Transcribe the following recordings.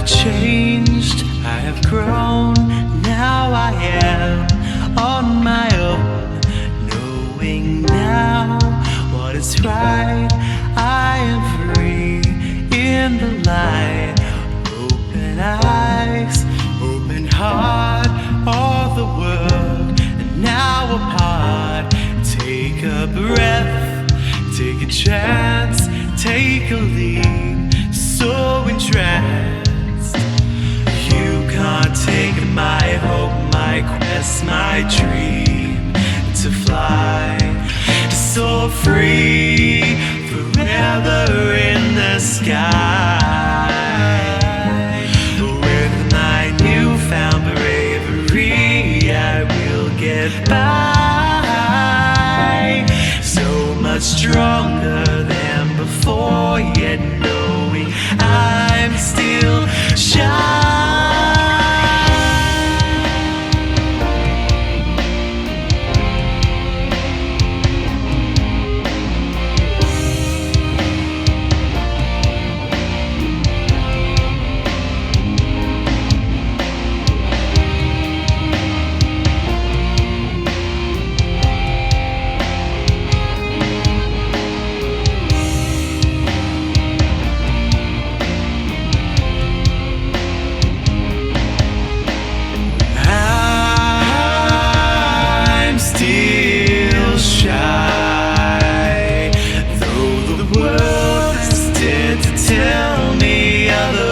changed, I have grown, now I am on my own. Knowing now what is right, I am free in the light. Open eyes, open heart, all the world, and now apart. Take a breath, take a chance, take a leap, so entranced. You can't take my hope, my quest, my dream to fly, so free, forever in the sky. With my newfound bravery, I will get by, so much stronger than before, yet knowing I'm still shy. Tell me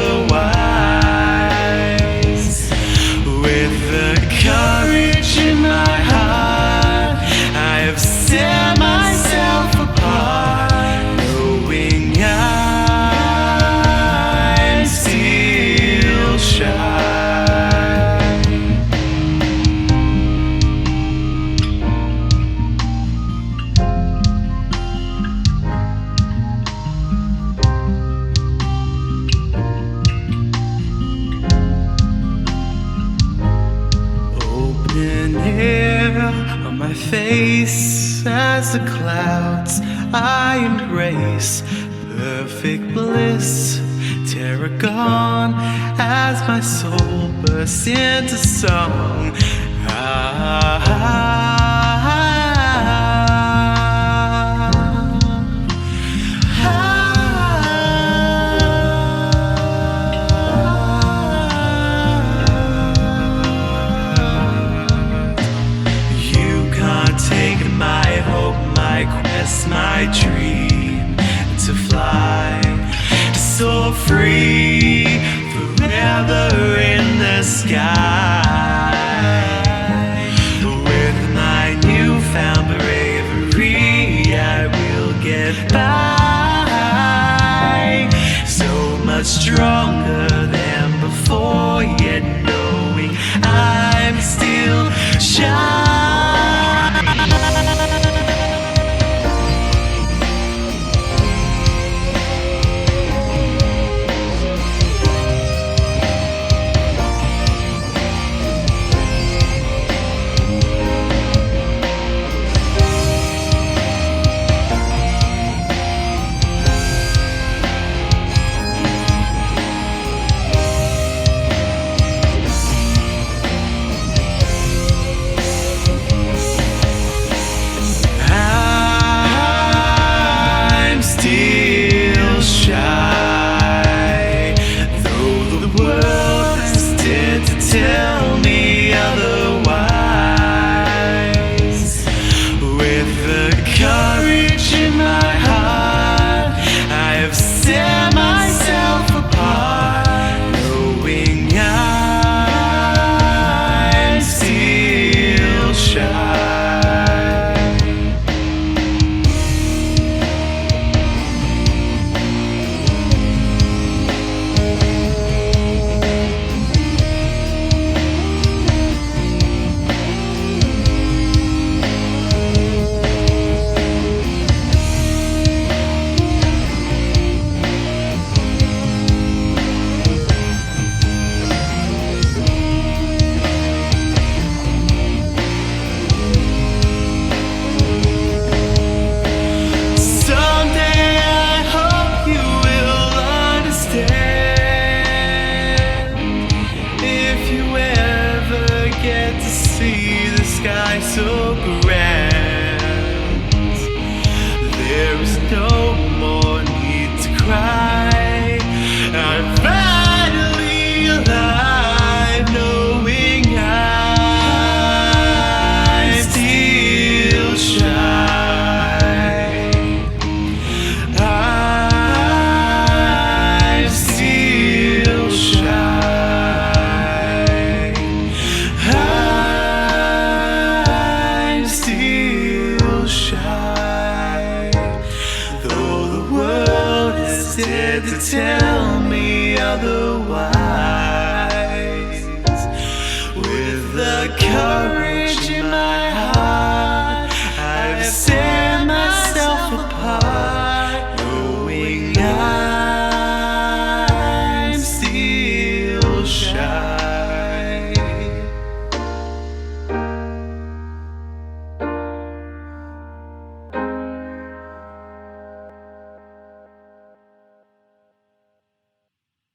otherwise. With the courage in my heart, I have set myself apart, knowing I'm still shy. Air on my face as the clouds I embrace, perfect bliss, terror gone as my soul bursts into song. My dream to fly, so free, forever in the sky. With my newfound bravery, I will get by, so much stronger than before, yet knowing I'm still shy. so grand. There is no more need to cry. I'm finally alive, knowing I still shine. I still shine. I still shine. Though the world is dead to tell me otherwise.